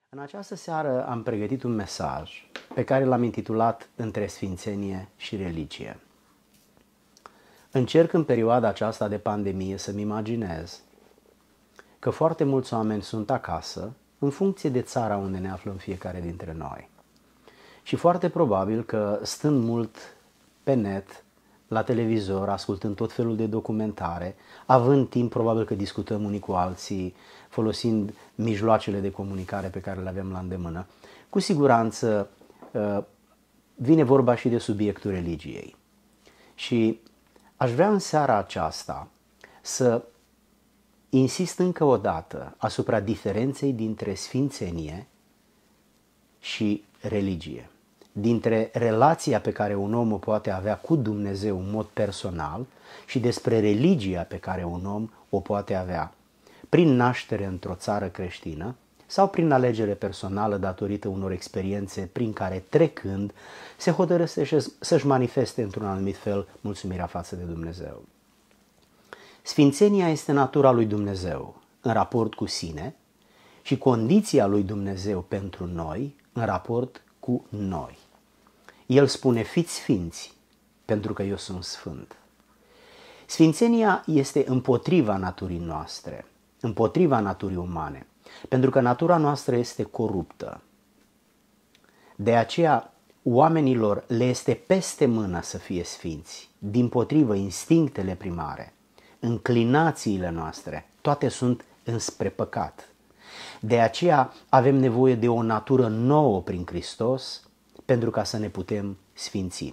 În această seară am pregătit un mesaj pe care l-am intitulat Între sfințenie și religie. Încerc în perioada aceasta de pandemie să-mi imaginez că foarte mulți oameni sunt acasă în funcție de țara unde ne aflăm fiecare dintre noi. Și foarte probabil că stând mult pe net, la televizor, ascultând tot felul de documentare, având timp, probabil că discutăm unii cu alții, folosind mijloacele de comunicare pe care le avem la îndemână, cu siguranță vine vorba și de subiectul religiei. Și aș vrea în seara aceasta să insist încă o dată asupra diferenței dintre sfințenie și religie, dintre relația pe care un om o poate avea cu Dumnezeu în mod personal și despre religia pe care un om o poate avea prin naștere într-o țară creștină sau prin alegere personală datorită unor experiențe prin care trecând se hotărăște să-și manifeste într-un anumit fel mulțumirea față de Dumnezeu. Sfințenia este natura lui Dumnezeu în raport cu sine și condiția lui Dumnezeu pentru noi în raport cu noi. El spune, fiți sfinți, pentru că eu sunt sfânt. Sfințenia este împotriva naturii noastre, împotriva naturii umane, pentru că natura noastră este coruptă. De aceea, oamenilor le este peste mână să fie sfinți, dimpotrivă instinctele primare, înclinațiile noastre, toate sunt înspre păcat. De aceea avem nevoie de o natură nouă prin Hristos pentru ca să ne putem sfinți.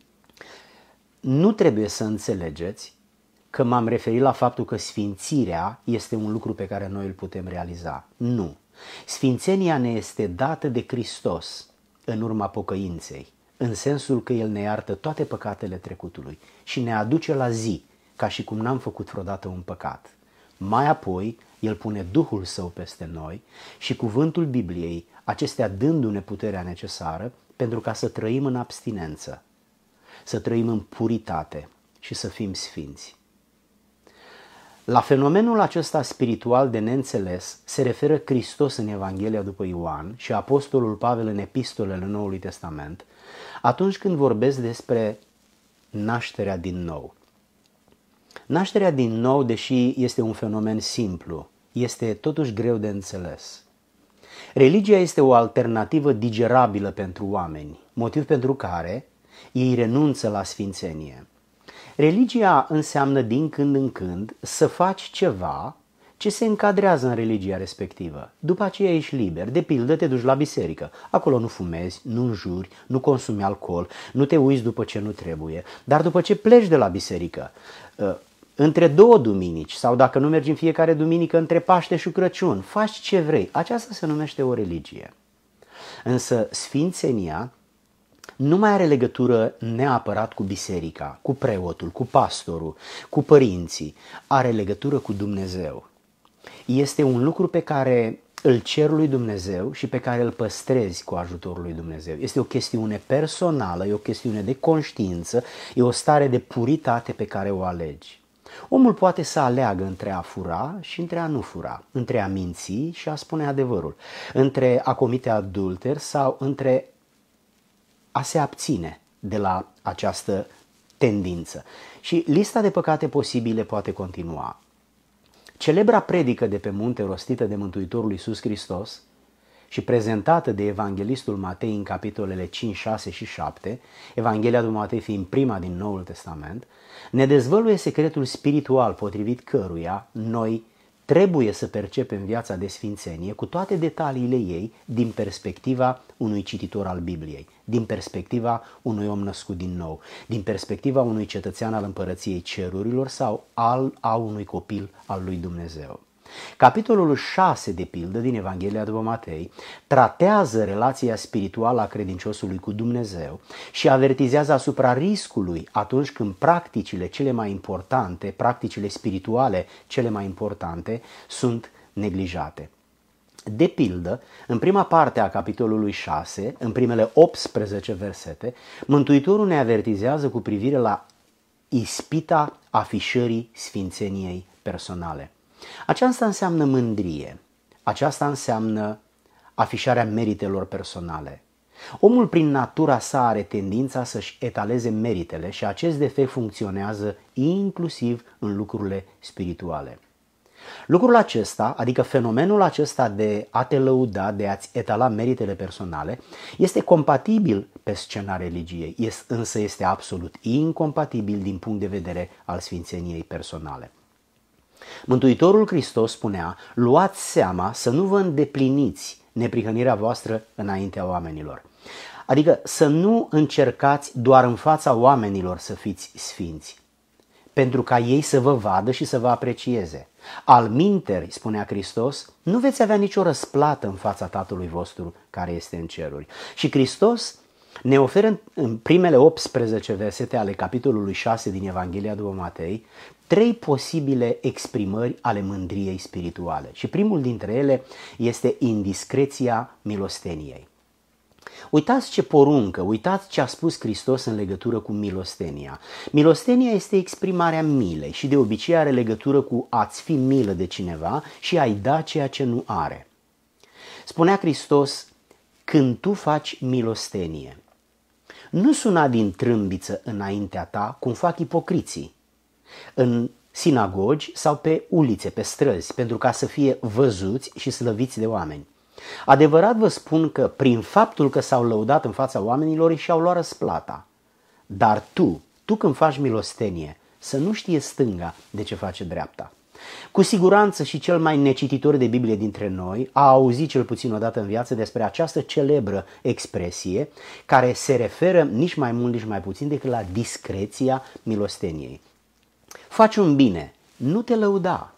Nu trebuie să înțelegeți că m-am referit la faptul că sfințirea este un lucru pe care noi îl putem realiza. Nu. Sfințenia ne este dată de Hristos în urma pocăinței, în sensul că El ne iartă toate păcatele trecutului și ne aduce la zi, ca și cum n-am făcut vreodată un păcat. Mai apoi, El pune Duhul Său peste noi și cuvântul Bibliei, acestea dându-ne puterea necesară pentru ca să trăim în abstinență, să trăim în puritate și să fim sfinți. La fenomenul acesta spiritual de neînțeles se referă Hristos în Evanghelia după Ioan și Apostolul Pavel în epistolele Noului Testament, atunci când vorbesc despre nașterea din nou. Nașterea din nou, deși este un fenomen simplu, este totuși greu de înțeles. Religia este o alternativă digerabilă pentru oameni, motiv pentru care ei renunță la sfințenie. Religia înseamnă din când în când să faci ceva ce se încadrează în religia respectivă. După aceea ești liber. De pildă, te duci la biserică. Acolo nu fumezi, nu înjuri, nu consumi alcool, nu te uiți după ce nu trebuie. Dar după ce pleci de la biserică, între două duminici sau dacă nu mergi în fiecare duminică între Paște și Crăciun, faci ce vrei. Aceasta se numește o religie. Însă sfințenia nu mai are legătură neapărat cu biserica, cu preotul, cu pastorul, cu părinții. Are legătură cu Dumnezeu. Este un lucru pe care îl cer lui Dumnezeu și pe care îl păstrezi cu ajutorul lui Dumnezeu. Este o chestiune personală, e o chestiune de conștiință, e o stare de puritate pe care o alegi. Omul poate să aleagă între a fura și între a nu fura, între a minți și a spune adevărul, între a comite adulter sau între a se abține de la această tendință. Și lista de păcate posibile poate continua. Celebra predică de pe munte rostită de Mântuitorul Iisus Hristos și prezentată de evanghelistul Matei în capitolele 5, 6 și 7, Evanghelia lui Matei fiind prima din Noul Testament, ne dezvăluie secretul spiritual potrivit căruia noi trebuie să percepem viața de sfințenie cu toate detaliile ei din perspectiva unui cititor al Bibliei, din perspectiva unui om născut din nou, din perspectiva unui cetățean al Împărăției Cerurilor sau a unui copil al lui Dumnezeu. Capitolul 6, de pildă, din Evanghelia după Matei, tratează relația spirituală a credinciosului cu Dumnezeu și avertizează asupra riscului atunci când practicile cele mai importante, practicile spirituale cele mai importante sunt neglijate. De pildă, în prima parte a capitolului 6, în primele 18 versete, Mântuitorul ne avertizează cu privire la ispita afișării sfințeniei personale. Aceasta înseamnă mândrie, aceasta înseamnă afișarea meritelor personale. Omul prin natura sa are tendința să-și etaleze meritele și acest defect funcționează inclusiv în lucrurile spirituale. Lucrul acesta, adică fenomenul acesta de a te lăuda, de a-ți etala meritele personale, este compatibil pe scena religiei, însă este absolut incompatibil din punct de vedere al sfințeniei personale. Mântuitorul Hristos spunea: luați seama să nu vă îndepliniți neprihănirea voastră înaintea oamenilor. Adică să nu încercați doar în fața oamenilor să fiți sfinți, pentru ca ei să vă vadă și să vă aprecieze. Alminteri, spunea Hristos, nu veți avea nicio răsplată în fața Tatălui vostru care este în ceruri. Și Hristos ne oferă în primele 18 versete ale capitolului 6 din Evanghelia după Matei 3 posibile exprimări ale mândriei spirituale. Și primul dintre ele este indiscreția milosteniei. Uitați ce poruncă, uitați ce a spus Hristos în legătură cu milostenia. Milostenia este exprimarea milei și de obicei are legătură cu a-ți fi milă de cineva și a-i da ceea ce nu are. Spunea Hristos: când tu faci milostenie, nu suna din trâmbiță înaintea ta cum fac ipocriții în sinagogi sau pe ulițe, pe străzi, pentru ca să fie văzuți și slăviți de oameni. Adevărat vă spun că prin faptul că s-au lăudat în fața oamenilor și-au luat răsplata. Dar tu când faci milostenie, să nu știe stânga de ce face dreapta. Cu siguranță și cel mai necititor de Biblie dintre noi a auzit cel puțin odată în viață despre această celebră expresie care se referă nici mai mult, nici mai puțin decât la discreția milosteniei. Faci un bine, nu te lăuda.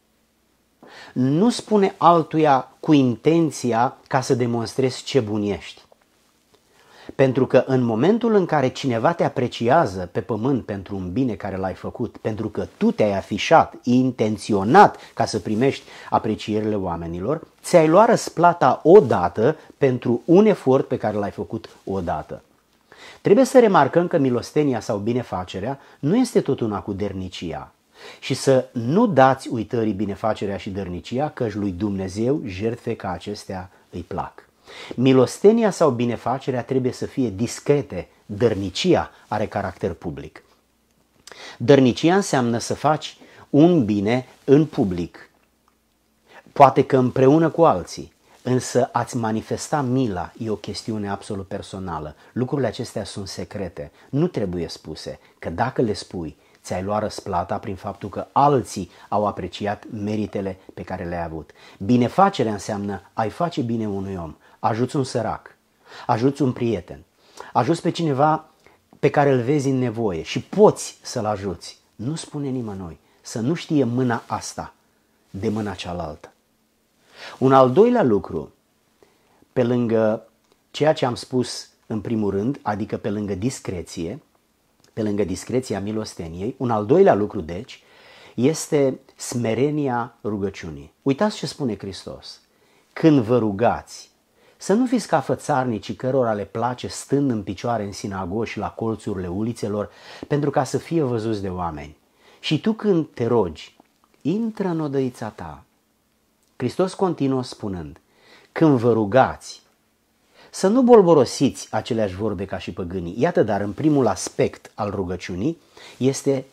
Nu spune altuia cu intenția ca să demonstrezi ce bun ești. Pentru că în momentul în care cineva te apreciază pe pământ pentru un bine care l-ai făcut, pentru că tu te-ai afișat intenționat ca să primești aprecierile oamenilor, ți-ai luat răsplata odată pentru un efort pe care l-ai făcut odată. Trebuie să remarcăm că milostenia sau binefacerea nu este tot una cu dărnicia. Și să nu dați uitării binefacerea și dărnicia, căci lui Dumnezeu jertfe ca acestea îi plac. Milostenia sau binefacerea trebuie să fie discrete, dărnicia are caracter public. Dărnicia înseamnă să faci un bine în public, poate că împreună cu alții, însă a-ți manifesta mila e o chestiune absolut personală. Lucrurile acestea sunt secrete, nu trebuie spuse, că dacă le spui, ți-ai luat răsplata prin faptul că alții au apreciat meritele pe care le-ai avut. Binefacerea înseamnă ai face bine unui om, ajuți un sărac, ajuți un prieten, ajuți pe cineva pe care îl vezi în nevoie și poți să-l ajuți. Nu spune nimănui să nu știe mâna asta de mâna cealaltă. Un al doilea lucru, pe lângă ceea ce am spus în primul rând, adică pe lângă discreție, pe lângă discreția milosteniei, un al doilea lucru, deci, este smerenia rugăciunii. Uitați ce spune Hristos. Când vă rugați, să nu fiți ca fățarnicii cărora le place stând în picioare în sinagogi și la colțurile ulițelor, pentru ca să fie văzuți de oameni. Și tu când te rogi, intră în odăița ta. Hristos continuă spunând, când vă rugați, să nu bolborosiți aceleași vorbe ca și păgânii. Iată, dar în primul aspect al rugăciunii este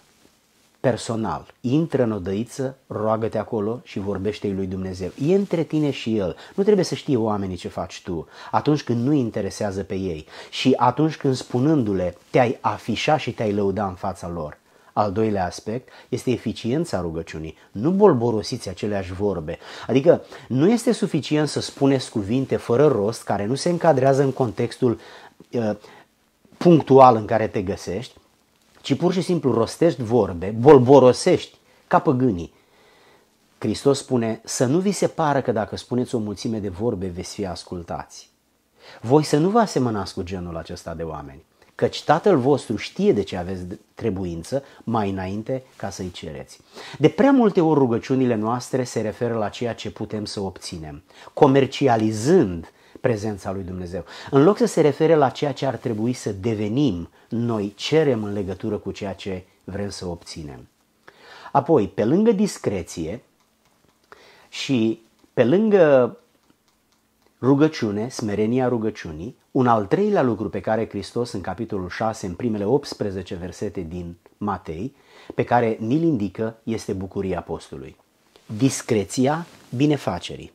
personal. Intră în odăiță, roagă-te acolo și vorbește-i lui Dumnezeu. E între tine și El. Nu trebuie să știe oamenii ce faci tu atunci când nu interesează pe ei și atunci când spunându-le te-ai afișa și te-ai lăuda în fața lor. Al doilea aspect este eficiența rugăciunii. Nu bolborosiți aceleași vorbe. Adică nu este suficient să spuneți cuvinte fără rost care nu se încadrează în contextul punctual în care te găsești, ci pur și simplu rostești vorbe, bolborosești ca păgânii. Hristos spune să nu vi se pară că dacă spuneți o mulțime de vorbe veți fi ascultați. Voi să nu vă asemănați cu genul acesta de oameni, căci Tatăl vostru știe de ce aveți trebuință mai înainte ca să-i cereți. De prea multe ori rugăciunile noastre se referă la ceea ce putem să obținem, comercializând prezența lui Dumnezeu. În loc să se refere la ceea ce ar trebui să devenim, noi cerem în legătură cu ceea ce vrem să obținem. Apoi, pe lângă discreție și pe lângă rugăciune, smerenia rugăciunii. Un al treilea lucru pe care Hristos în capitolul 6, în primele 18 versete din Matei, pe care ni-l indică, este bucuria apostolului. Discreția binefacerii.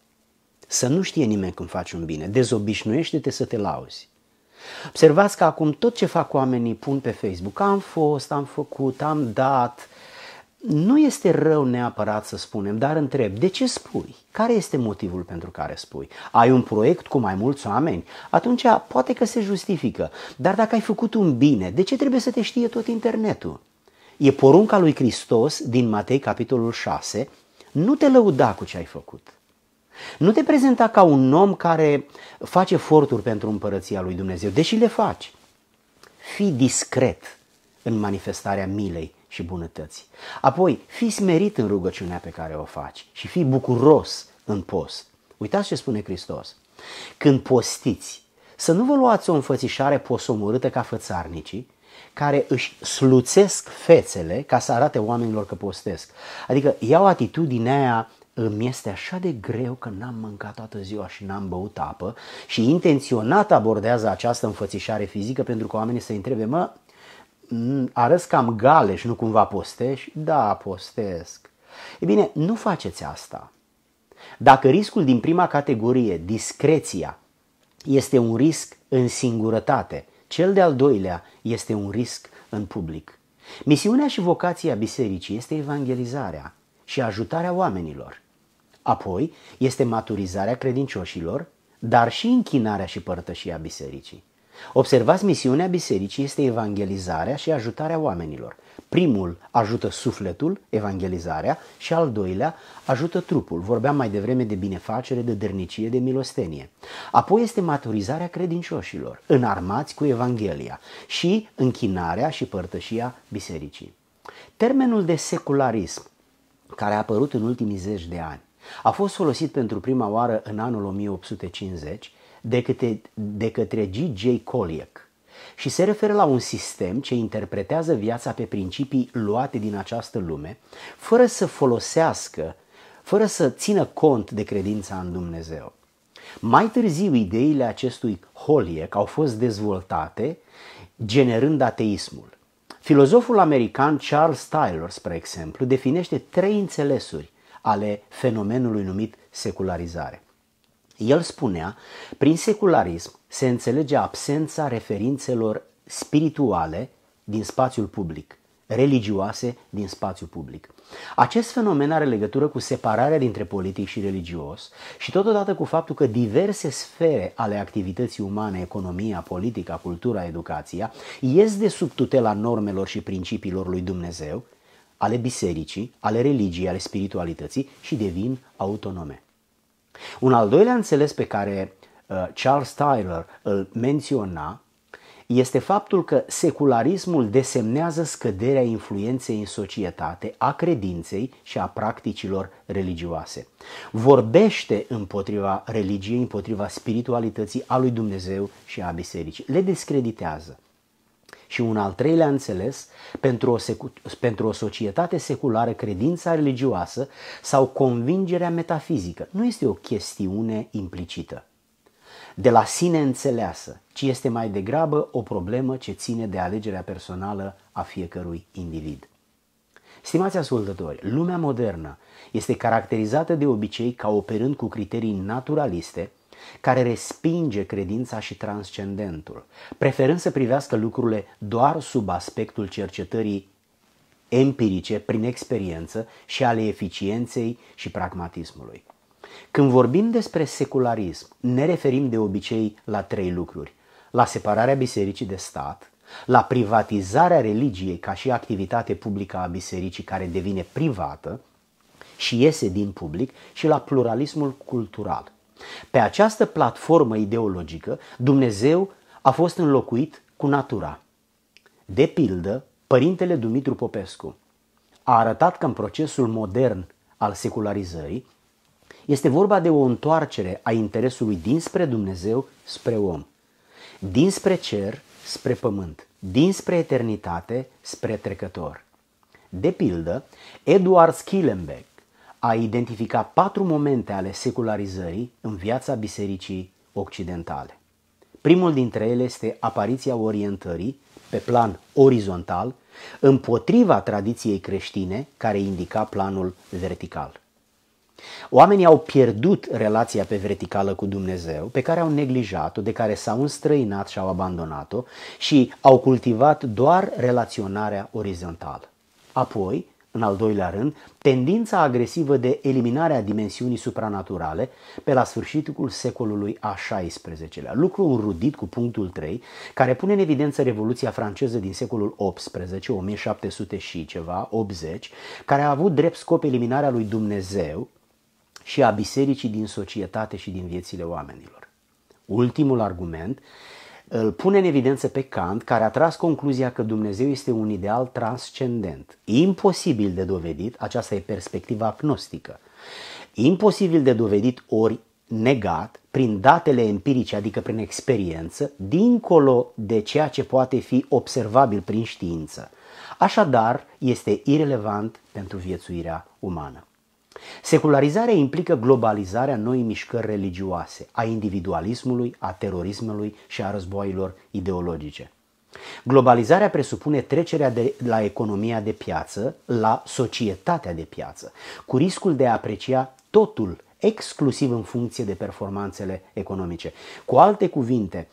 Să nu știe nimeni când faci un bine. Dezobișnuiește-te să te lauzi. Observați că acum tot ce fac oamenii pun pe Facebook. Am fost, am făcut, am dat. Nu este rău neapărat să spunem, dar întreb, de ce spui? Care este motivul pentru care spui? Ai un proiect cu mai mulți oameni? Atunci poate că se justifică. Dar dacă ai făcut un bine, de ce trebuie să te știe tot internetul? E porunca lui Hristos din Matei, capitolul 6, nu te lăuda cu ce ai făcut. Nu te prezenta ca un om care face eforturi pentru împărăția lui Dumnezeu, deși le faci. Fii discret în manifestarea milei și bunătății. Apoi, fii smerit în rugăciunea pe care o faci și fii bucuros în post. Uitați ce spune Hristos. Când postiți, să nu vă luați o înfățișare posomorâtă ca fățarnicii, care își sluțesc fețele ca să arate oamenilor că postesc. Adică iau atitudinea aia, îmi este așa de greu că n-am mâncat toată ziua și n-am băut apă și intenționat abordează această înfățișare fizică pentru că oamenii se întrebe, arăți cam galeș, nu cumva postești? Da, postesc. E bine, nu faceți asta. Dacă riscul din prima categorie, discreția, este un risc în singurătate, cel de-al doilea este un risc în public. Misiunea și vocația bisericii este evangelizarea și ajutarea oamenilor. Apoi este maturizarea credincioșilor, dar și închinarea și părtășia bisericii. Observați, misiunea bisericii este evangelizarea și ajutarea oamenilor. Primul ajută sufletul, evangelizarea, și al doilea ajută trupul. Vorbeam mai devreme de binefacere, de dărnicie, de milostenie. Apoi este maturizarea credincioșilor, înarmați cu Evanghelia, și închinarea și părtășia bisericii. Termenul de secularism, care a apărut în ultimii 10 de ani, a fost folosit pentru prima oară în anul 1850 de către G.J. Collier și se referă la un sistem ce interpretează viața pe principii luate din această lume, fără să țină cont de credința în Dumnezeu. Mai târziu, ideile acestui Hollier au fost dezvoltate, generând ateismul. Filozoful american Charles Taylor, spre exemplu, definește 3 înțelesuri ale fenomenului numit secularizare. El spunea, prin secularism se înțelege absența referințelor spirituale din spațiul public, religioase din spațiul public. Acest fenomen are legătură cu separarea dintre politic și religios și totodată cu faptul că diverse sfere ale activității umane, economia, politica, cultura, educația, ies de sub tutela normelor și principiilor lui Dumnezeu, ale bisericii, ale religiei, ale spiritualității și devin autonome. Un al doilea înțeles pe care Charles Taylor îl menționa este faptul că secularismul desemnează scăderea influenței în societate a credinței și a practicilor religioase. Vorbește împotriva religiei, împotriva spiritualității a lui Dumnezeu și a bisericii. Le descreditează. Și un al treilea înțeles, pentru o societate seculară, credința religioasă sau convingerea metafizică nu este o chestiune implicită, de la sine înțeleasă, ci este mai degrabă o problemă ce ține de alegerea personală a fiecărui individ. Stimați ascultători, lumea modernă este caracterizată de obicei ca operând cu criterii naturaliste, care respinge credința și transcendentul, preferând să privească lucrurile doar sub aspectul cercetării empirice, prin experiență și ale eficienței și pragmatismului. Când vorbim despre secularism, ne referim de obicei la 3 lucruri: la separarea bisericii de stat, la privatizarea religiei ca și activitate publică a bisericii care devine privată și iese din public, și la pluralismul cultural. Pe această platformă ideologică, Dumnezeu a fost înlocuit cu natura. De pildă, Părintele Dumitru Popescu a arătat că în procesul modern al secularizării este vorba de o întoarcere a interesului dinspre Dumnezeu spre om, dinspre cer spre pământ, dinspre eternitate spre trecător. De pildă, Eduard Schellenberg a identificat 4 momente ale secularizării în viața bisericii occidentale. Primul dintre ele este apariția orientării pe plan orizontal împotriva tradiției creștine care indica planul vertical. Oamenii au pierdut relația pe verticală cu Dumnezeu, pe care au neglijat-o, de care s-au înstrăinat și au abandonat-o și au cultivat doar relaționarea orizontală. Apoi, în al doilea rând, tendința agresivă de eliminare a dimensiunii supranaturale pe la sfârșitul secolului a XVI-lea, lucru înrudit cu punctul 3, care pune în evidență Revoluția franceză din secolul XVIII, 1700 și ceva, 80, care a avut drept scop eliminarea lui Dumnezeu și a bisericii din societate și din viețile oamenilor. Ultimul argument îl pune în evidență pe Kant, care a tras concluzia că Dumnezeu este un ideal transcendent, imposibil de dovedit, aceasta e perspectiva gnostică, imposibil de dovedit ori negat prin datele empirice, adică prin experiență, dincolo de ceea ce poate fi observabil prin știință. Așadar, este irelevant pentru viețuirea umană. Secularizarea implică globalizarea noii mișcări religioase, a individualismului, a terorismului și a războaielor ideologice. Globalizarea presupune trecerea de la economia de piață la societatea de piață, cu riscul de a aprecia totul exclusiv în funcție de performanțele economice. Cu alte cuvinte,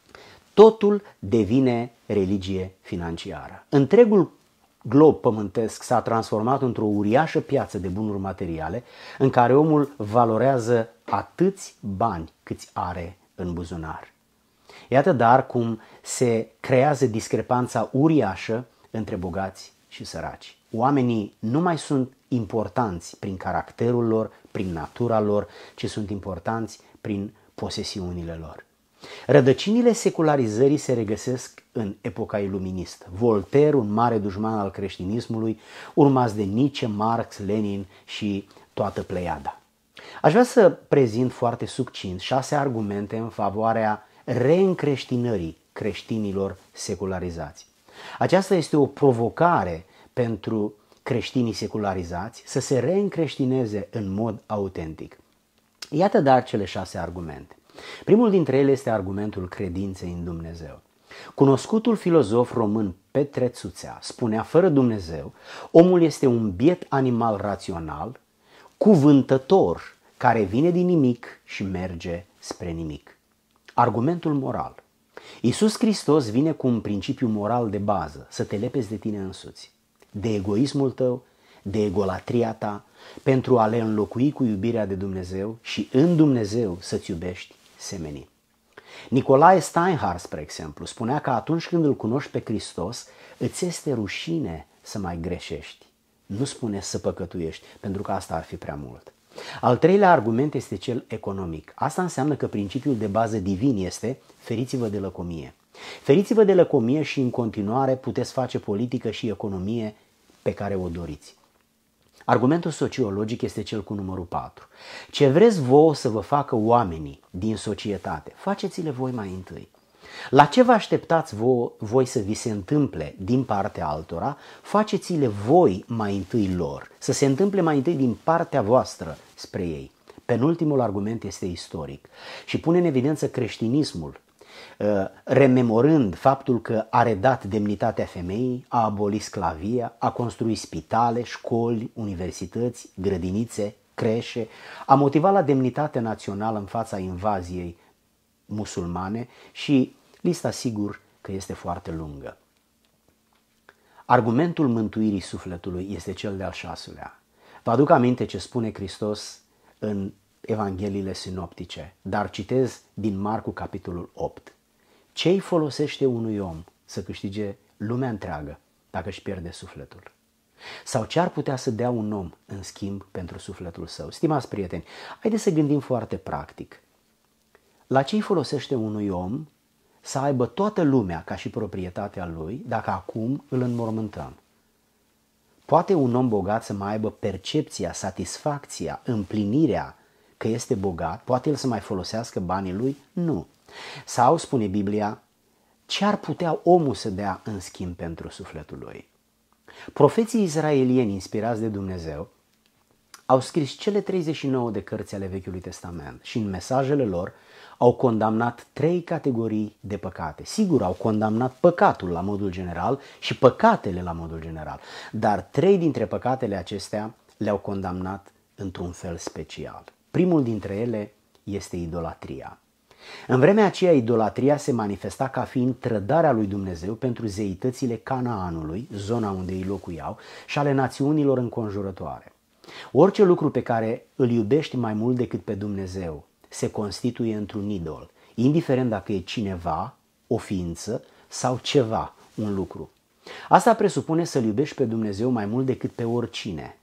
totul devine religie financiară. Întregul glob pământesc s-a transformat într-o uriașă piață de bunuri materiale în care omul valorează atâți bani câți are în buzunar. Iată dar cum se creează discrepanța uriașă între bogați și săraci. Oamenii nu mai sunt importanți prin caracterul lor, prin natura lor, ci sunt importanți prin posesiunile lor. Rădăcinile secularizării se regăsesc în epoca iluministă. Voltaire, un mare dușman al creștinismului, urmați de Nietzsche, Marx, Lenin și toată pleiada. Aș vrea să prezint foarte succint 6 argumente în favoarea reîncreștinării creștinilor secularizați. Aceasta este o provocare pentru creștinii secularizați să se reîncreștineze în mod autentic. Iată dar cele 6 argumente. Primul dintre ele este argumentul credinței în Dumnezeu. Cunoscutul filozof român Petre Țuțea spunea: fără Dumnezeu, omul este un biet animal rațional, cuvântător, care vine din nimic și merge spre nimic. Argumentul moral. Iisus Hristos vine cu un principiu moral de bază, să te lepezi de tine însuți, de egoismul tău, de egolatria ta, pentru a le înlocui cu iubirea de Dumnezeu și în Dumnezeu să-ți iubești semenii. Nicolae Steinhardt, spre exemplu, spunea că atunci când îl cunoști pe Hristos, îți este rușine să mai greșești. Nu spune să păcătuiești, pentru că asta ar fi prea mult. Al treilea argument este cel economic. Asta înseamnă că principiul de bază divin este: feriți-vă de lăcomie. Feriți-vă de lăcomie și în continuare puteți face politică și economie pe care o doriți. Argumentul sociologic este cel cu numărul 4. Ce vreți vouă să vă facă oamenii din societate, faceți-le voi mai întâi. La ce vă așteptați voi să vi se întâmple din partea altora, faceți-le voi mai întâi lor, să se întâmple mai întâi din partea voastră spre ei. Penultimul argument este istoric și pune în evidență creștinismul, rememorând faptul că a redat demnitatea femeii, a abolit sclavia, a construit spitale, școli, universități, grădinițe, creșe, a motivat la demnitate națională în fața invaziei musulmane și lista sigur că este foarte lungă. Argumentul mântuirii sufletului este cel de-al 6-lea. Vă aduc aminte ce spune Hristos în Evangheliile sinoptice, dar citez din Marcu capitolul 8. Ce-i folosește unui om să câștige lumea întreagă dacă își pierde sufletul? Sau ce ar putea să dea un om în schimb pentru sufletul său? Stimați prieteni, haideți să gândim foarte practic. La ce-i folosește unui om să aibă toată lumea ca și proprietatea lui dacă acum îl înmormântăm? Poate un om bogat să mai aibă percepția, satisfacția, împlinirea că este bogat? Poate el să mai folosească banii lui? Nu. Sau, spune Biblia, ce ar putea omul să dea în schimb pentru sufletul lui? Profeții izraelieni inspirați de Dumnezeu au scris cele 39 de cărți ale Vechiului Testament și în mesajele lor au condamnat 3 categorii de păcate. Sigur, au condamnat păcatul la modul general și păcatele la modul general, dar 3 dintre păcatele acestea le-au condamnat într-un fel special. Primul dintre ele este idolatria. În vremea aceea, idolatria se manifesta ca fiind trădarea lui Dumnezeu pentru zeitățile Canaanului, zona unde ei locuiau, și ale națiunilor înconjurătoare. Orice lucru pe care îl iubești mai mult decât pe Dumnezeu se constituie într-un idol, indiferent dacă e cineva, o ființă sau ceva, un lucru. Asta presupune să-L iubești pe Dumnezeu mai mult decât pe oricine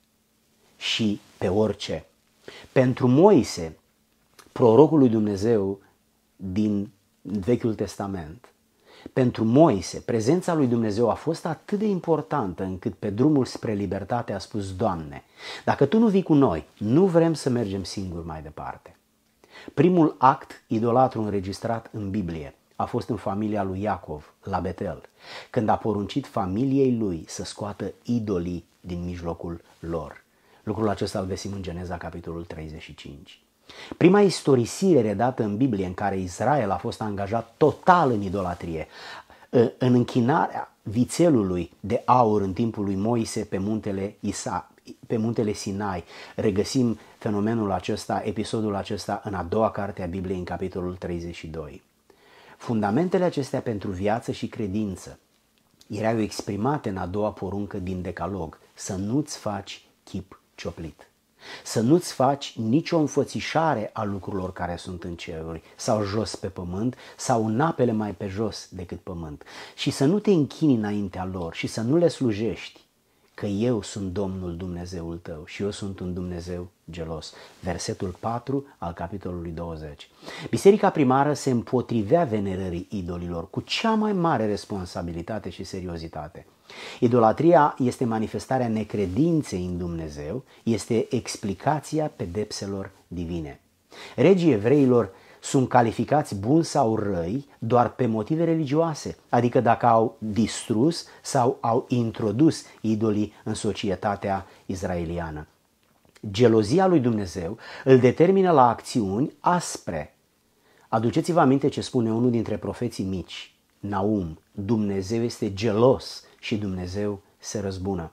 și pe orice. Pentru Moise, prorocul lui Dumnezeu din Vechiul Testament, pentru Moise, prezența lui Dumnezeu a fost atât de importantă încât pe drumul spre libertate a spus: Doamne, dacă Tu nu vii cu noi, nu vrem să mergem singuri mai departe. Primul act idolatru înregistrat în Biblie a fost în familia lui Iacov, la Betel, când a poruncit familiei lui să scoată idolii din mijlocul lor. Lucrul acesta îl găsim în Geneza, capitolul 35. Prima istorisire redată în Biblie în care Israel a fost angajat total în idolatrie, în închinarea vițelului de aur în timpul lui Moise pe muntele Sinai. Regăsim fenomenul acesta, episodul acesta în a doua carte a Bibliei, în capitolul 32. Fundamentele acestea pentru viață și credință erau exprimate în a doua poruncă din Decalog: să nu-ți faci chip cioplit. Să nu-ți faci nicio înfățișare a lucrurilor care sunt în ceruri sau jos pe pământ sau în apele mai pe jos decât pământ, și să nu te închini înaintea lor și să nu le slujești, că eu sunt Domnul Dumnezeul tău și eu sunt un Dumnezeu gelos. Versetul 4 al capitolului 20. Biserica primară se împotrivea venerării idolilor cu cea mai mare responsabilitate și seriozitate. Idolatria este manifestarea necredinței în Dumnezeu, este explicația pedepselor divine. Regii evreilor sunt calificați buni sau răi doar pe motive religioase, adică dacă au distrus sau au introdus idolii în societatea izraeliană. Gelozia lui Dumnezeu îl determină la acțiuni aspre. Aduceți-vă aminte ce spune unul dintre profeții mici, Naum: Dumnezeu este gelos și Dumnezeu se răzbună.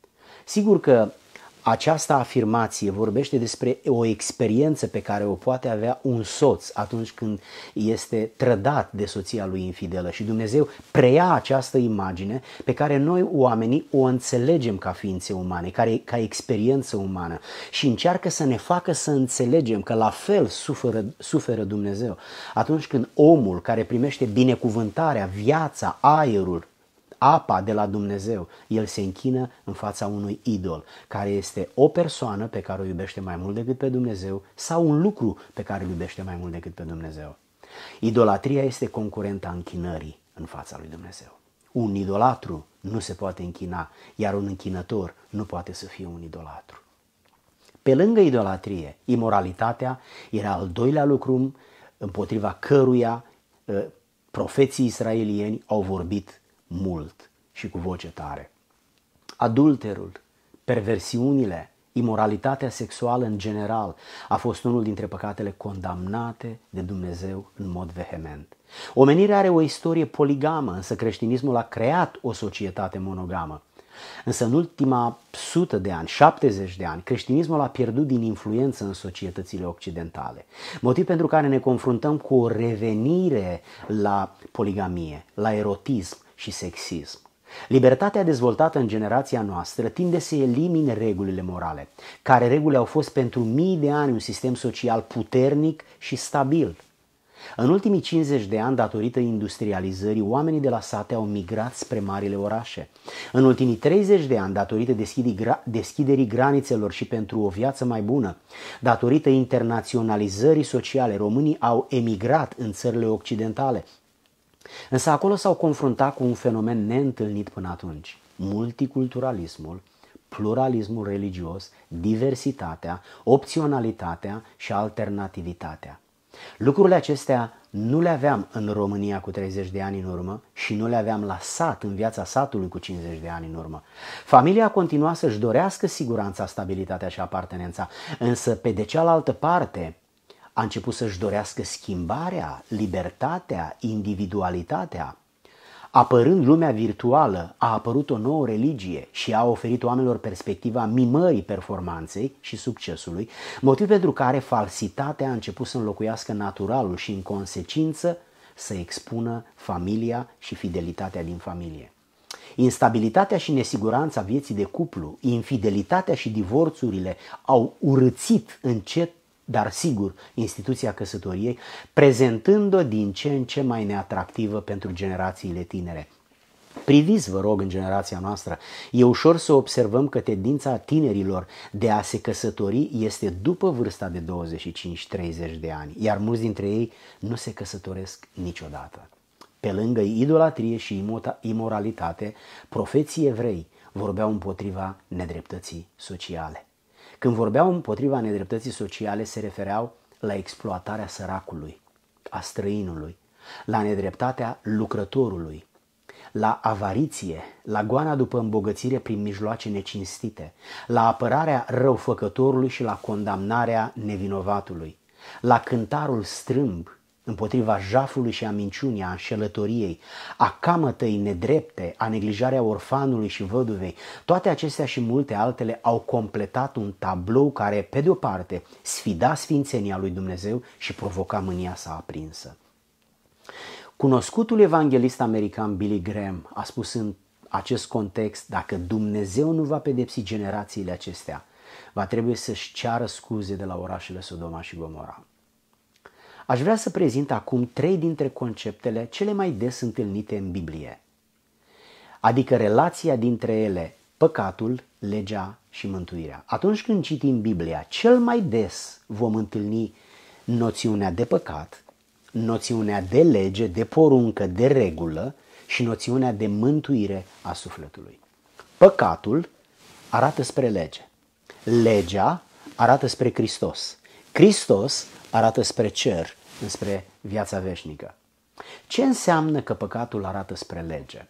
Sigur că această afirmație vorbește despre o experiență pe care o poate avea un soț atunci când este trădat de soția lui infidelă, și Dumnezeu preia această imagine pe care noi oamenii o înțelegem ca ființe umane, ca experiență umană, și încearcă să ne facă să înțelegem că la fel suferă Dumnezeu atunci când omul care primește binecuvântarea, viața, aerul, apa de la Dumnezeu, el se închină în fața unui idol, care este o persoană pe care o iubește mai mult decât pe Dumnezeu sau un lucru pe care îl iubește mai mult decât pe Dumnezeu. Idolatria este concurenta închinării în fața lui Dumnezeu. Un idolatru nu se poate închina, iar un închinător nu poate să fie un idolatru. Pe lângă idolatrie, imoralitatea era al doilea lucru împotriva căruia profeții israelieni au vorbit mult și cu voce tare. Adulterul, perversiunile, imoralitatea sexuală în general a fost unul dintre păcatele condamnate de Dumnezeu în mod vehement. Omenirea are o istorie poligamă, însă creștinismul a creat o societate monogamă. Însă în ultima 100 de ani, 70 de ani, creștinismul a pierdut din influență în societățile occidentale. Motiv pentru care ne confruntăm cu o revenire la poligamie, la erotism și sexism. Libertatea dezvoltată în generația noastră tinde să elimine regulile morale, care reguli au fost pentru mii de ani un sistem social puternic și stabil. În ultimii 50 de ani, datorită industrializării, oamenii de la sate au migrat spre marile orașe. În ultimii 30 de ani, datorită deschiderii granițelor și pentru o viață mai bună, datorită internaționalizării sociale, românii au emigrat în țările occidentale. Însă acolo s-au confruntat cu un fenomen neîntâlnit până atunci: multiculturalismul, pluralismul religios, diversitatea, opționalitatea și alternativitatea. Lucrurile acestea nu le aveam în România cu 30 de ani în urmă și nu le aveam la sat, în viața satului cu 50 de ani în urmă. Familia continua să-și dorească siguranța, stabilitatea și apartenența, însă pe de cealaltă parte a început să-și dorească schimbarea, libertatea, individualitatea. Apărând lumea virtuală, a apărut o nouă religie și a oferit oamenilor perspectiva mimării performanței și succesului, motiv pentru care falsitatea a început să înlocuiască naturalul și, în consecință, să expună familia și fidelitatea din familie. Instabilitatea și nesiguranța vieții de cuplu, infidelitatea și divorțurile au urâțit încet, dar sigur, instituția căsătoriei, prezentând-o din ce în ce mai neatractivă pentru generațiile tinere. Priviți, vă rog, în generația noastră, e ușor să observăm că tendința tinerilor de a se căsători este după vârsta de 25-30 de ani, iar mulți dintre ei nu se căsătoresc niciodată. Pe lângă idolatrie și imoralitate, profeții evrei vorbeau împotriva nedreptății sociale. Când vorbeau împotriva nedreptății sociale, se refereau la exploatarea săracului, a străinului, la nedreptatea lucrătorului, la avariție, la goana după îmbogățire prin mijloace necinstite, la apărarea răufăcătorului și la condamnarea nevinovatului, la cântarul strâmb, împotriva jafului și a minciunii, a înșelătoriei, a camătăi nedrepte, a neglijarea orfanului și văduvei. Toate acestea și multe altele au completat un tablou care, pe de-o parte, sfida sfințenia lui Dumnezeu și provoca mânia sa aprinsă. Cunoscutul evanghelist american Billy Graham a spus în acest context: dacă Dumnezeu nu va pedepsi generațiile acestea, va trebui să-și ceară scuze de la orașele Sodoma și Gomora. Aș vrea să prezint acum 3 dintre conceptele cele mai des întâlnite în Biblie, adică relația dintre ele, păcatul, legea și mântuirea. Atunci când citim Biblia, cel mai des vom întâlni noțiunea de păcat, noțiunea de lege, de poruncă, de regulă și noțiunea de mântuire a sufletului. Păcatul arată spre lege, legea arată spre Hristos, Hristos arată spre cer, înspre viața veșnică. Ce înseamnă că păcatul arată spre lege?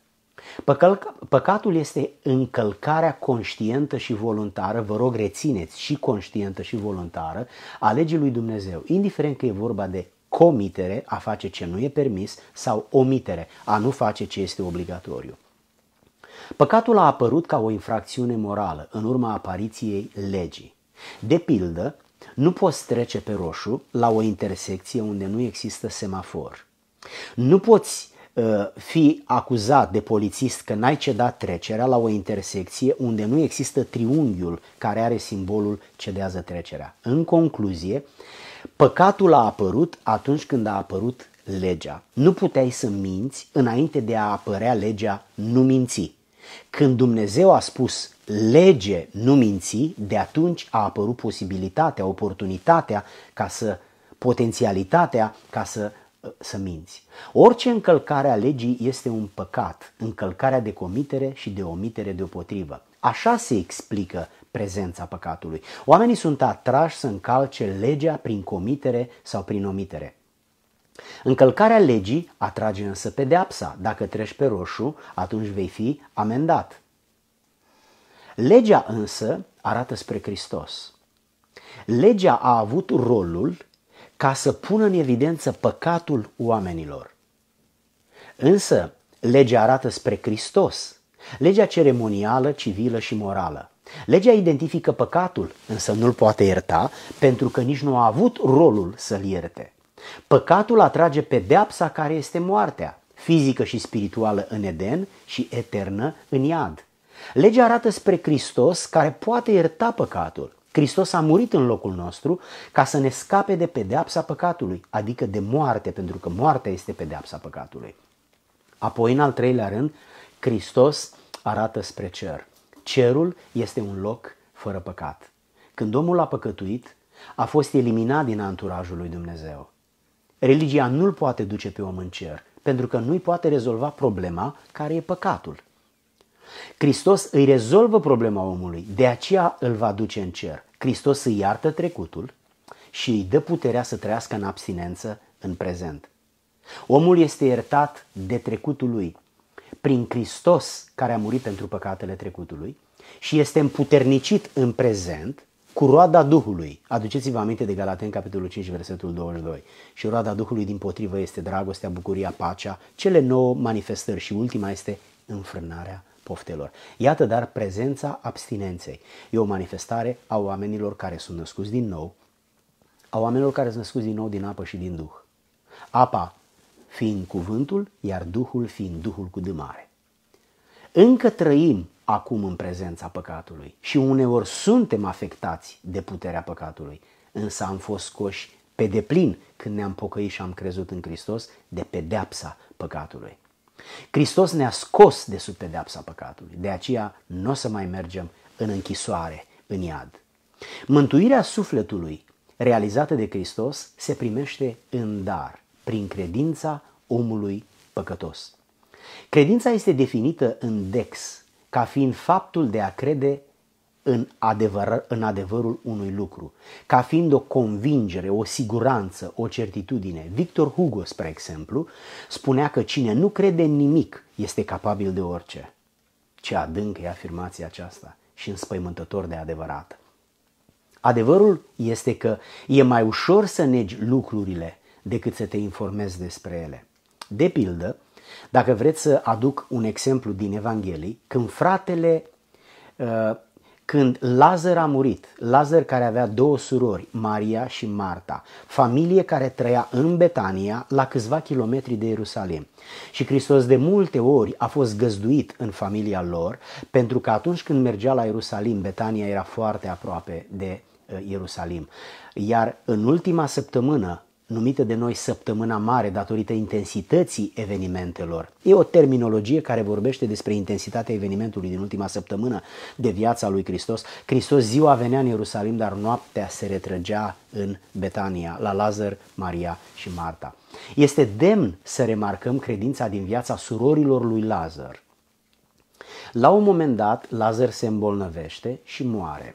Păcatul este încălcarea conștientă și voluntară, vă rog rețineți, și conștientă și voluntară, a legii lui Dumnezeu, indiferent că e vorba de comitere, a face ce nu e permis, sau omitere, a nu face ce este obligatoriu. Păcatul a apărut ca o infracțiune morală în urma apariției legii. De pildă, nu poți trece pe roșu la o intersecție unde nu există semafor. Nu poți fi acuzat de polițist că n-ai cedat trecerea la o intersecție unde nu există triunghiul care are simbolul cedează trecerea. În concluzie, păcatul a apărut atunci când a apărut legea. Nu puteai să minți înainte de a apărea legea nu minți. Când Dumnezeu a spus lege nu minți, de atunci a apărut posibilitatea, oportunitatea, potențialitatea ca să minți. Orice încălcare a legii este un păcat, încălcarea de comitere și de omitere deopotrivă. Așa se explică prezența păcatului. Oamenii sunt atrași să încalce legea prin comitere sau prin omitere. Încălcarea legii atrage însă pedeapsa. Dacă treci pe roșu, atunci vei fi amendat. Legea însă arată spre Hristos. Legea a avut rolul ca să pună în evidență păcatul oamenilor. Însă, legea arată spre Hristos. Legea ceremonială, civilă și morală. Legea identifică păcatul, însă nu-l poate ierta pentru că nici nu a avut rolul să-l ierte. Păcatul atrage pedeapsa care este moartea, fizică și spirituală în Eden și eternă în iad. Legea arată spre Hristos care poate ierta păcatul. Hristos a murit în locul nostru ca să ne scape de pedeapsa păcatului, adică de moarte, pentru că moartea este pedeapsa păcatului. Apoi, în al treilea rând, Hristos arată spre cer. Cerul este un loc fără păcat. Când omul a păcătuit, a fost eliminat din anturajul lui Dumnezeu. Religia nu-l poate duce pe om în cer, pentru că nu-i poate rezolva problema care e păcatul. Hristos îi rezolvă problema omului, de aceea îl va duce în cer. Hristos îi iartă trecutul și îi dă puterea să trăiască în abstinență în prezent. Omul este iertat de trecutul lui prin Hristos care a murit pentru păcatele trecutului și este împuternicit în prezent cu roada Duhului. Aduceți-vă aminte de Galateni, capitolul 5, versetul 22. Și roada Duhului dimpotrivă este dragostea, bucuria, pacea, cele 9 manifestări și ultima este înfrânarea poftelor. Iată dar prezența abstinenței. E o manifestare a oamenilor care sunt născuți din nou, a oamenilor care sunt născuți din nou din apă și din Duh. Apa fiind cuvântul, iar Duhul fiind Duhul cu D mare. Încă trăim acum în prezența păcatului și uneori suntem afectați de puterea păcatului, însă am fost scoși pe deplin când ne-am pocăit și am crezut în Hristos de pedeapsa păcatului. Hristos ne-a scos de sub pedeapsa păcatului, de aceea nu o să mai mergem în închisoare, în iad. Mântuirea sufletului realizată de Hristos se primește în dar, prin credința omului păcătos. Credința este definită în Dex ca fiind faptul de a crede în adevărul unui lucru, ca fiind o convingere, o siguranță, o certitudine. Victor Hugo, spre exemplu, spunea că cine nu crede în nimic este capabil de orice. Ce adâncă e afirmația aceasta și înspăimântător de adevărată. Adevărul este că e mai ușor să negi lucrurile decât să te informezi despre ele. De pildă, dacă vreți să aduc un exemplu din Evanghelii, când Lazar a murit, Lazar care avea 2 surori, Maria și Marta, familie care trăia în Betania, la câțiva kilometri de Ierusalim. Și Hristos de multe ori a fost găzduit în familia lor, pentru că atunci când mergea la Ierusalim, Betania era foarte aproape de Ierusalim. Iar în ultima săptămână, numită de noi săptămâna mare datorită intensității evenimentelor. E o terminologie care vorbește despre intensitatea evenimentului din ultima săptămână de viața lui Hristos. Hristos ziua venea în Ierusalim, dar noaptea se retrăgea în Betania, la Lazar, Maria și Marta. Este demn să remarcăm credința din viața surorilor lui Lazar. La un moment dat, Lazar se îmbolnăvește și moare.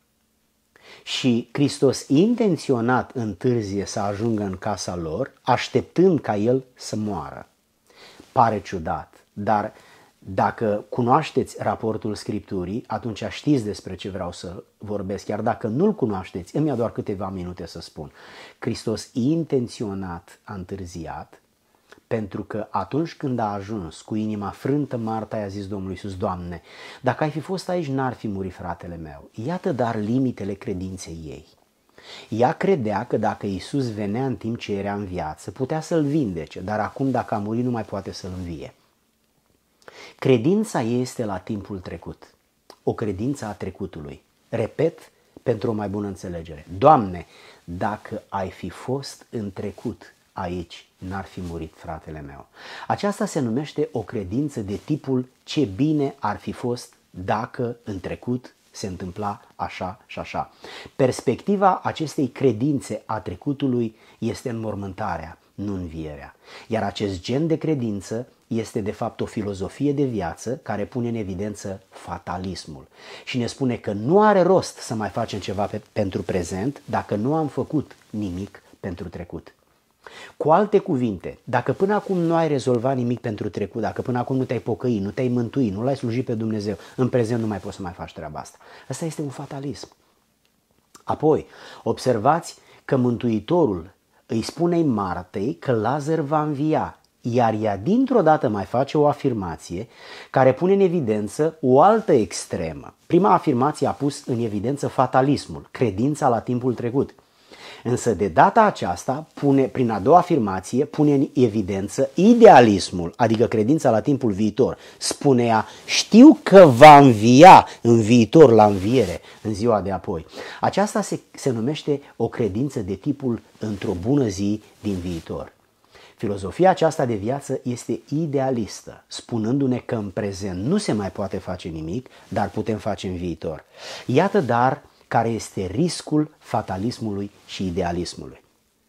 Și Hristos intenționat întârzie să ajungă în casa lor, așteptând ca el să moară. Pare ciudat, dar dacă cunoașteți raportul Scripturii, atunci știți despre ce vreau să vorbesc. Chiar dacă nu-l cunoașteți, îmi ia doar câteva minute să spun. Hristos intenționat a întârziat, pentru că atunci când a ajuns cu inima frântă, Marta i-a zis Domnului Iisus: Doamne, dacă ai fi fost aici, n-ar fi murit fratele meu. Iată dar limitele credinței ei. Ea credea că dacă Iisus venea în timp ce era în viață, putea să-l vindece, dar acum dacă a murit nu mai poate să-l învie. Credința ei este la timpul trecut, o credință a trecutului. Repet, pentru o mai bună înțelegere. Doamne, dacă ai fi fost în trecut aici, n-ar fi murit fratele meu. Aceasta se numește o credință de tipul ce bine ar fi fost dacă în trecut se întâmpla așa și așa. Perspectiva acestei credințe a trecutului este înmormântarea, nu învierea. Iar acest gen de credință este de fapt o filozofie de viață care pune în evidență fatalismul și ne spune că nu are rost să mai facem ceva pentru prezent dacă nu am făcut nimic pentru trecut. Cu alte cuvinte, dacă până acum nu ai rezolvat nimic pentru trecut, dacă până acum nu te-ai pocăit, nu te-ai mântuit, nu l-ai slujit pe Dumnezeu, în prezent nu mai poți să mai faci treaba asta. Asta este un fatalism. Apoi, observați că Mântuitorul îi spune Martei că Lazar va învia, iar ea dintr-o dată mai face o afirmație care pune în evidență o altă extremă. Prima afirmație a pus în evidență fatalismul, credința la timpul trecut. Însă de data aceasta, prin a doua afirmație, pune în evidență idealismul, adică credința la timpul viitor. Spune ea: știu că va învia în viitor, la înviere, în ziua de apoi. Aceasta se numește o credință de tipul într-o bună zi din viitor. Filozofia aceasta de viață este idealistă, spunându-ne că în prezent nu se mai poate face nimic, dar putem face în viitor. Iată dar care este riscul fatalismului și idealismului.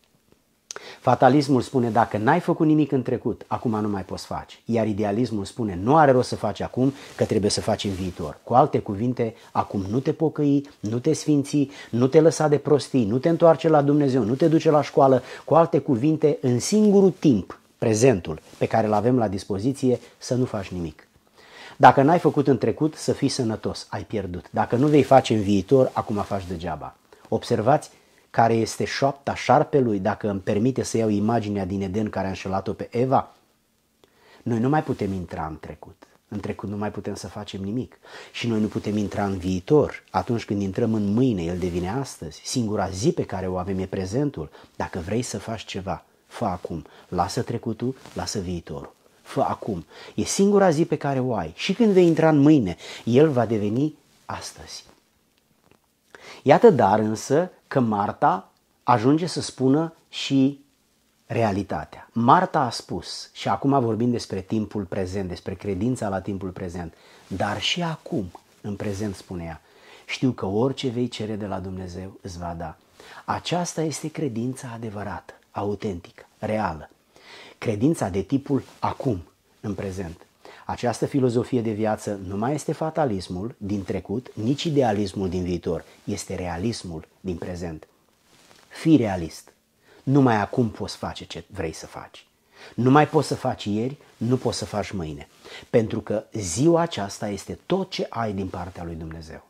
Fatalismul spune: dacă n-ai făcut nimic în trecut, acum nu mai poți face. Iar idealismul spune: nu are rost să faci acum, că trebuie să faci în viitor. Cu alte cuvinte, acum nu te pocăi, nu te sfinți, nu te lăsa de prostii, nu te întoarce la Dumnezeu, nu te duce la școală. Cu alte cuvinte, în singurul timp prezentul pe care îl avem la dispoziție, să nu faci nimic. Dacă n-ai făcut în trecut, să fii sănătos, ai pierdut. Dacă nu vei face în viitor, acum faci degeaba. Observați care este șoapta șarpelui, dacă îmi permite să iau imaginea din Eden care a înșelat-o pe Eva. Noi nu mai putem intra în trecut. În trecut nu mai putem să facem nimic. Și noi nu putem intra în viitor. Atunci când intrăm în mâine, el devine astăzi. Singura zi pe care o avem e prezentul. Dacă vrei să faci ceva, fă acum. Lasă trecutul, lasă viitorul. Fă acum. E singura zi pe care o ai. Și când vei intra în mâine, el va deveni astăzi. Iată dar însă că Marta ajunge să spună și realitatea. Marta a spus, și acum vorbim despre timpul prezent, despre credința la timpul prezent, dar și acum, în prezent, spune ea, știu că orice vei cere de la Dumnezeu îți va da. Aceasta este credința adevărată, autentică, reală. Credința de tipul acum, în prezent. Această filozofie de viață nu mai este fatalismul din trecut, nici idealismul din viitor, este realismul din prezent. Fii realist. Numai acum poți face ce vrei să faci. Nu mai poți să faci ieri, nu poți să faci mâine. Pentru că ziua aceasta este tot ce ai din partea lui Dumnezeu.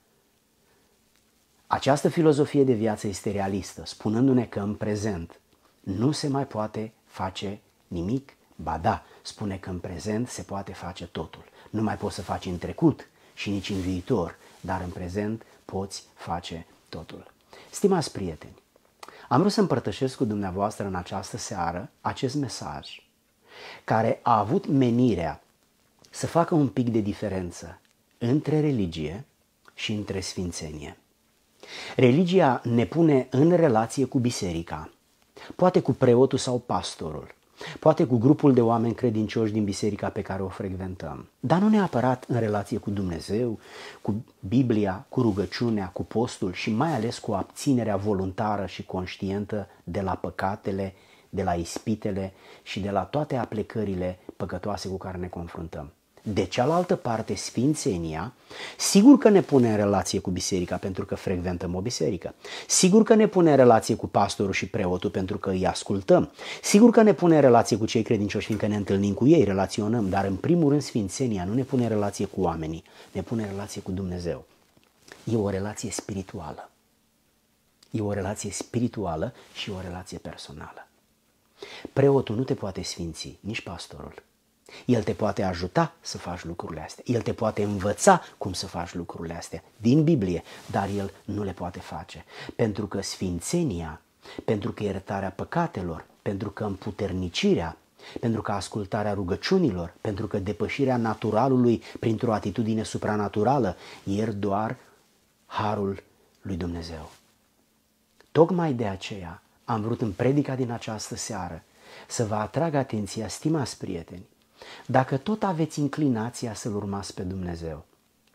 Această filozofie de viață este realistă, spunându-ne că în prezent nu se mai poate face nimic. Ba da, spune că în prezent se poate face totul. Nu mai poți să faci în trecut și nici în viitor, dar în prezent poți face totul. Stimați prieteni, am vrut să împărtășesc cu dumneavoastră în această seară acest mesaj care a avut menirea să facă un pic de diferență între religie și între sfințenie. Religia ne pune în relație cu biserica, poate cu preotul sau pastorul, poate cu grupul de oameni credincioși din biserica pe care o frecventăm, dar nu neapărat în relație cu Dumnezeu, cu Biblia, cu rugăciunea, cu postul și mai ales cu abținerea voluntară și conștientă de la păcatele, de la ispitele și de la toate aplecările păcătoase cu care ne confruntăm. De cealaltă parte, sfințenia, sigur că ne pune în relație cu biserica pentru că frecventăm o biserică. Sigur că ne pune în relație cu pastorul și preotul pentru că îi ascultăm. Sigur că ne pune în relație cu cei credincioși fiindcă ne întâlnim cu ei, relaționăm, dar în primul rând sfințenia nu ne pune în relație cu oamenii, ne pune în relație cu Dumnezeu. E o relație spirituală. E o relație spirituală și o relație personală. Preotul nu te poate sfinți, nici pastorul. El te poate ajuta să faci lucrurile astea. El te poate învăța cum să faci lucrurile astea din Biblie, dar el nu le poate face. Pentru că sfințenia, pentru că iertarea păcatelor, pentru că împuternicirea, pentru că ascultarea rugăciunilor, pentru că depășirea naturalului printr-o atitudine supranaturală, iert doar harul lui Dumnezeu. Tocmai de aceea am vrut în predica din această seară să vă atrag atenția, stimați prieteni, dacă tot aveți inclinația să-L urmați pe Dumnezeu,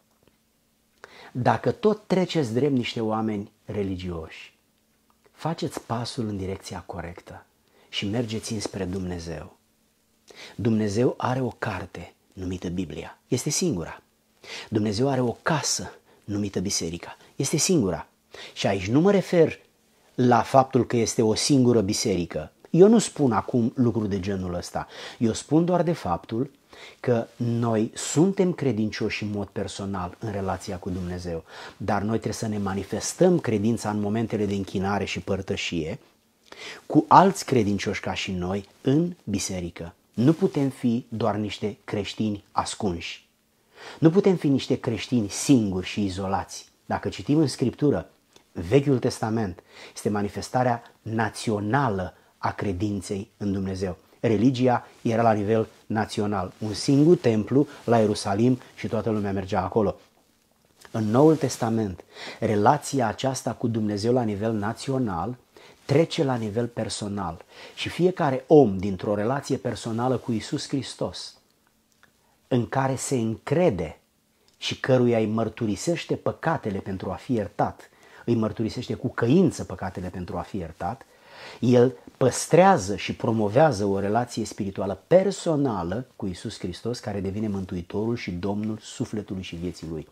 dacă tot treceți drept niște oameni religioși, faceți pasul în direcția corectă și mergeți înspre Dumnezeu. Dumnezeu are o carte numită Biblia, este singura. Dumnezeu are o casă numită biserica, este singura. Și aici nu mă refer la faptul că este o singură biserică. Eu nu spun acum lucruri de genul ăsta. Eu spun doar de faptul că noi suntem credincioși în mod personal în relația cu Dumnezeu, dar noi trebuie să ne manifestăm credința în momentele de închinare și părtășie cu alți credincioși ca și noi în biserică. Nu putem fi doar niște creștini ascunși. Nu putem fi niște creștini singuri și izolați. Dacă citim în Scriptură, Vechiul Testament este manifestarea națională a credinței în Dumnezeu. Religia era la nivel național. Un singur templu la Ierusalim și toată lumea mergea acolo. În Noul Testament, relația aceasta cu Dumnezeu la nivel național trece la nivel personal. Și fiecare om dintr-o relație personală cu Iisus Hristos, în care se încrede și căruia îi mărturisește păcatele pentru a fi iertat, îi mărturisește cu căință păcatele pentru a fi iertat, el păstrează și promovează o relație spirituală personală cu Iisus Hristos, care devine Mântuitorul și Domnul sufletului și vieții lui.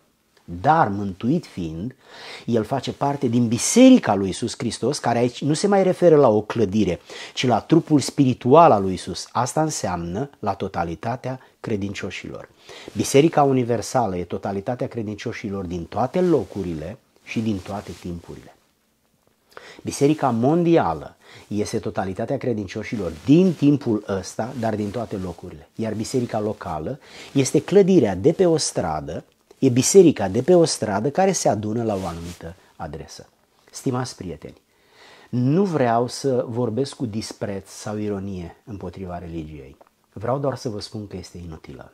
Dar mântuit fiind, el face parte din biserica lui Iisus Hristos, care aici nu se mai referă la o clădire, ci la trupul spiritual al lui Iisus. Asta înseamnă la totalitatea credincioșilor. Biserica universală e totalitatea credincioșilor din toate locurile și din toate timpurile. Biserica mondială este totalitatea credincioșilor din timpul ăsta, dar din toate locurile. Iar biserica locală este clădirea de pe o stradă, e biserica de pe o stradă care se adună la o anumită adresă. Stimați prieteni, nu vreau să vorbesc cu dispreț sau ironie împotriva religiei. Vreau doar să vă spun că este inutilă.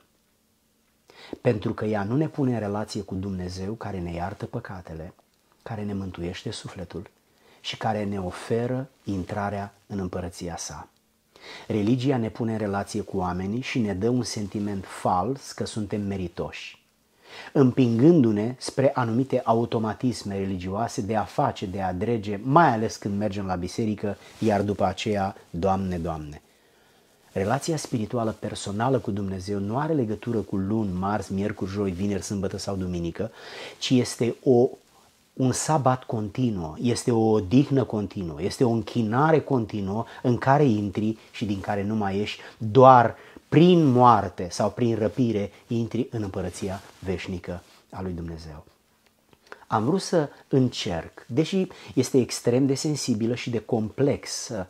Pentru că ea nu ne pune în relație cu Dumnezeu care ne iartă păcatele, care ne mântuiește sufletul și care ne oferă intrarea în împărăția sa. Religia ne pune în relație cu oamenii și ne dă un sentiment fals că suntem meritoși, împingându-ne spre anumite automatisme religioase de a face, de a drege, mai ales când mergem la biserică, iar după aceea, Doamne, Doamne. Relația spirituală personală cu Dumnezeu nu are legătură cu luni, marți, miercuri, joi, vineri, sâmbătă sau duminică, ci este un sabat continuu, este o odihnă continuă, este o închinare continuă în care intri și din care nu mai ieși, doar prin moarte sau prin răpire intri în împărăția veșnică a lui Dumnezeu. Am vrut să încerc, deși este extrem de sensibilă și de complexă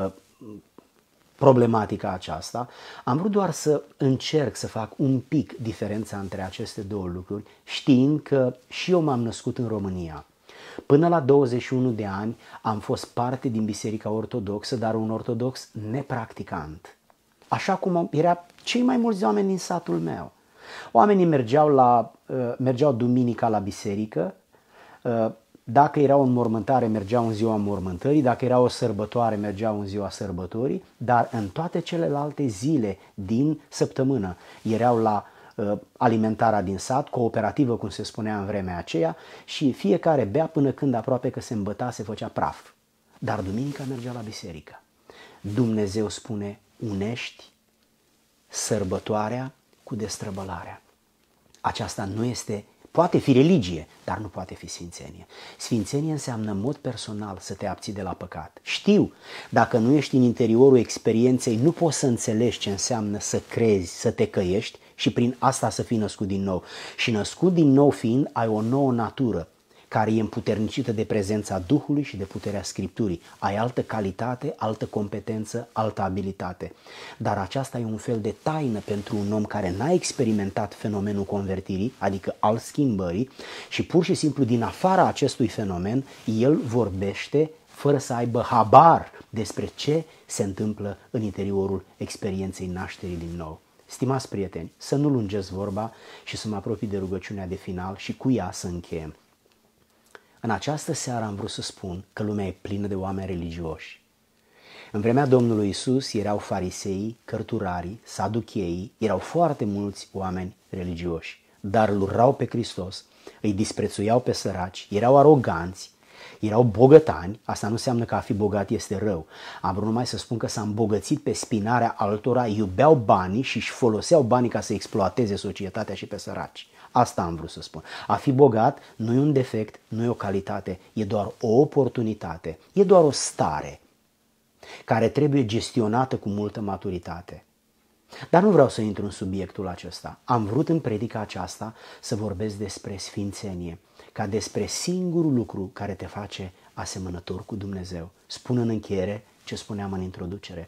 problematica aceasta, am vrut doar să încerc să fac un pic diferența între aceste două lucruri, știind că și eu m-am născut în România. Până la 21 de ani am fost parte din Biserica Ortodoxă, dar un ortodox nepracticant. Așa cum era cei mai mulți oameni din satul meu. Oamenii mergeau duminica la biserică, dacă era o înmormântare, mergeau în ziua înmormântării, dacă era o sărbătoare, mergeau în ziua sărbătorii, dar în toate celelalte zile din săptămână erau la alimentarea din sat, cooperativă, cum se spunea în vremea aceea, și fiecare bea până când aproape că se îmbăta, se făcea praf. Dar duminica mergea la biserică. Dumnezeu spune, unești sărbătoarea cu destrăbălarea. Aceasta nu este, poate fi religie, dar nu poate fi sfințenie. Sfințenie înseamnă în mod personal să te abții de la păcat. Știu, dacă nu ești în interiorul experienței, nu poți să înțelegi ce înseamnă să crezi, să te căiești și prin asta să fii născut din nou. Și născut din nou fiind, ai o nouă natură care e împuternicită de prezența Duhului și de puterea Scripturii. Ai altă calitate, altă competență, altă abilitate. Dar aceasta e un fel de taină pentru un om care n-a experimentat fenomenul convertirii, adică al schimbării, și pur și simplu din afara acestui fenomen, el vorbește fără să aibă habar despre ce se întâmplă în interiorul experienței nașterii din nou. Stimați prieteni, să nu lungesc vorba și să mă apropii de rugăciunea de final și cu ea să încheiem. În această seară am vrut să spun că lumea e plină de oameni religioși. În vremea Domnului Iisus erau fariseii, cărturarii, saducheii, erau foarte mulți oameni religioși, dar îl urau pe Hristos, îi disprețuiau pe săraci, erau aroganți, erau bogătani. Asta nu înseamnă că a fi bogat este rău. Am vrut numai să spun că s-a îmbogățit pe spinarea altora, iubeau banii și își foloseau banii ca să exploateze societatea și pe săraci. Asta am vrut să spun. A fi bogat nu e un defect, nu e o calitate, e doar o oportunitate, e doar o stare care trebuie gestionată cu multă maturitate. Dar nu vreau să intru în subiectul acesta. Am vrut în predica aceasta să vorbesc despre sfințenie, ca despre singurul lucru care te face asemănător cu Dumnezeu. Spun în încheiere ce spuneam în introducere.